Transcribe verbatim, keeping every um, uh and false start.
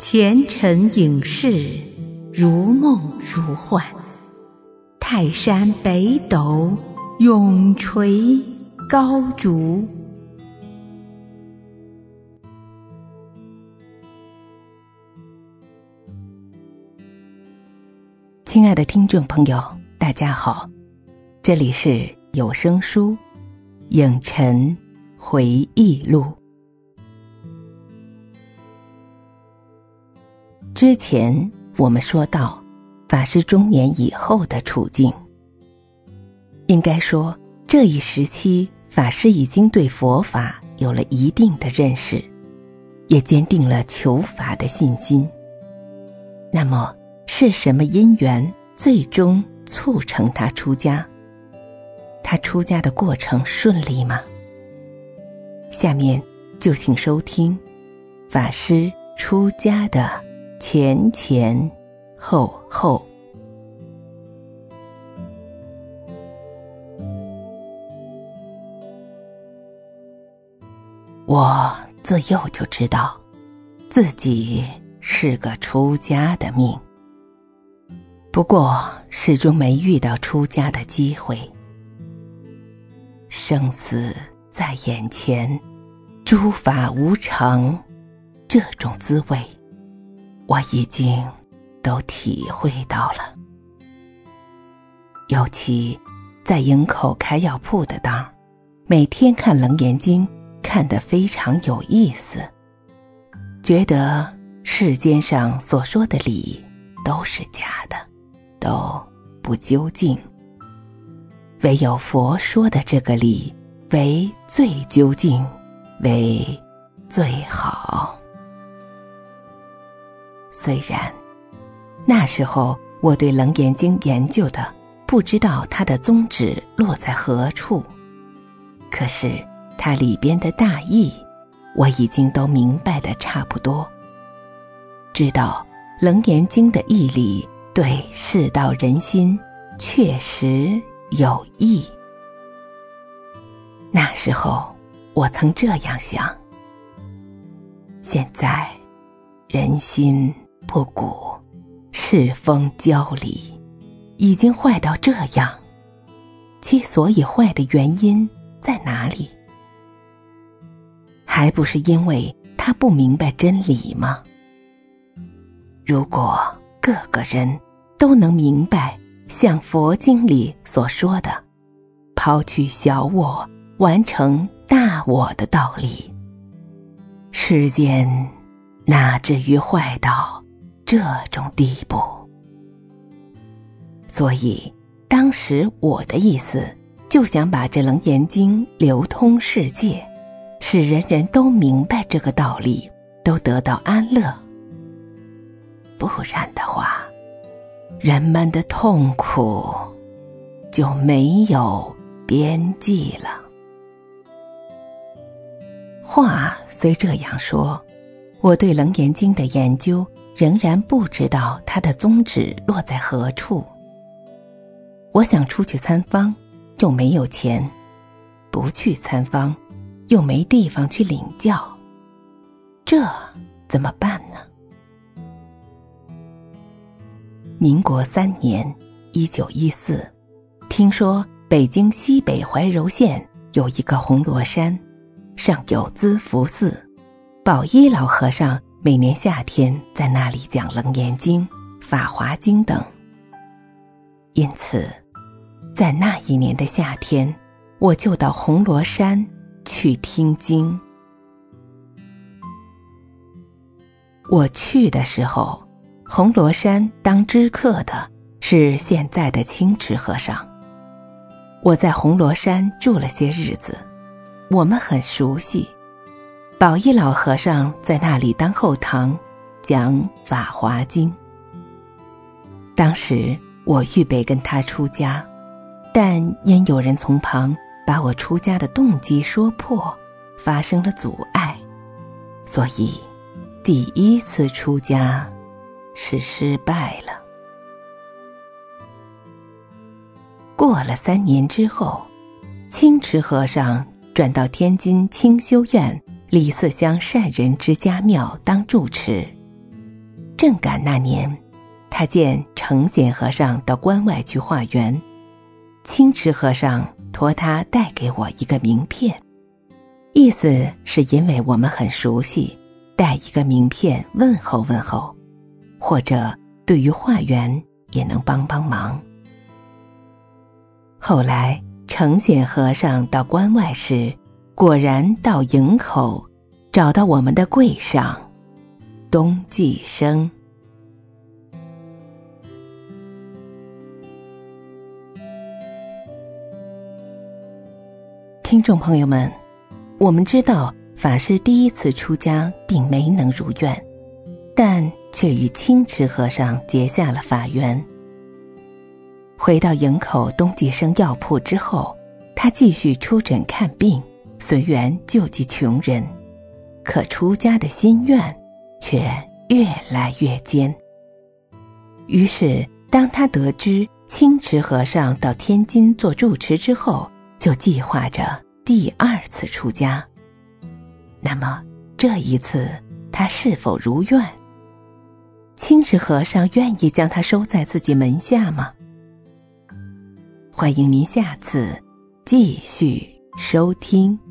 前尘影视，如梦如幻。泰山北斗，永垂高烛。 亲爱的听众朋友，大家好，这里是有声书影尘回忆录。之前我们说到法师中年以后的处境，应该说这一时期法师已经对佛法有了一定的认识，也坚定了求法的信心。那么是什么因缘最终促成他出家？他出家的过程顺利吗？下面就请收听法师出家的前前后后。我自幼就知道自己是个出家的命，不过始终没遇到出家的机会。生死在眼前，诸法无常，这种滋味我已经都体会到了。尤其在营口开药铺的当，每天看《楞严经》看得非常有意思，觉得世间上所说的理都是假的，都不究竟，唯有佛说的这个理为最究竟，为最好。虽然那时候我对《楞严经》研究的不知道它的宗旨落在何处，可是它里边的大意我已经都明白得差不多，知道《楞严经》的义理对世道人心确实有益。那时候我曾这样想，现在人心不古，世风交离，已经坏到这样，其所以坏的原因在哪里？还不是因为他不明白真理吗？如果各个人都能明白像佛经里所说的抛去小我，完成大我的道理，世间哪至于坏到这种地步？所以当时我的意思就想把这《楞严经》流通世界，使人人都明白这个道理，都得到安乐。不然的话，人们的痛苦就没有边际了。话虽这样说，我对《楞严经》的研究仍然不知道它的宗旨落在何处。我想出去参访，又没有钱；不去参访，又没地方去领教，这怎么办呢？民国三年一九一四，听说北京西北怀柔县有一个红螺山，上有资福寺，宝一老和尚每年夏天在那里讲《楞严经》、法华经等。因此在那一年的夏天，我就到红螺山去听经。我去的时候，红螺山当知客的是现在的清池和尚。我在红螺山住了些日子，我们很熟悉。宝一老和尚在那里当后堂讲法华经。当时我预备跟他出家，但因有人从旁把我出家的动机说破，发生了阻碍，所以第一次出家是失败了。过了三年之后，清池和尚转到天津清修院李四乡善人之家庙当住持， 正赶那年，他见承显和尚到关外去化缘，清池和尚托他带给我一个名片，意思是因为我们很熟悉，带一个名片问候问候，或者对于化缘也能帮帮忙。后来承显和尚到关外时，果然到营口找到我们的柜上东寄生。听众朋友们，我们知道法师第一次出家并没能如愿，但却与清池和尚结下了法缘。回到营口东寄生药铺之后，他继续出诊看病，随缘救济穷人，可出家的心愿却越来越坚。于是当他得知清池和尚到天津做住持之后，就计划着第二次出家。那么这一次他是否如愿？清池和尚愿意将他收在自己门下吗？欢迎您下次继续收听。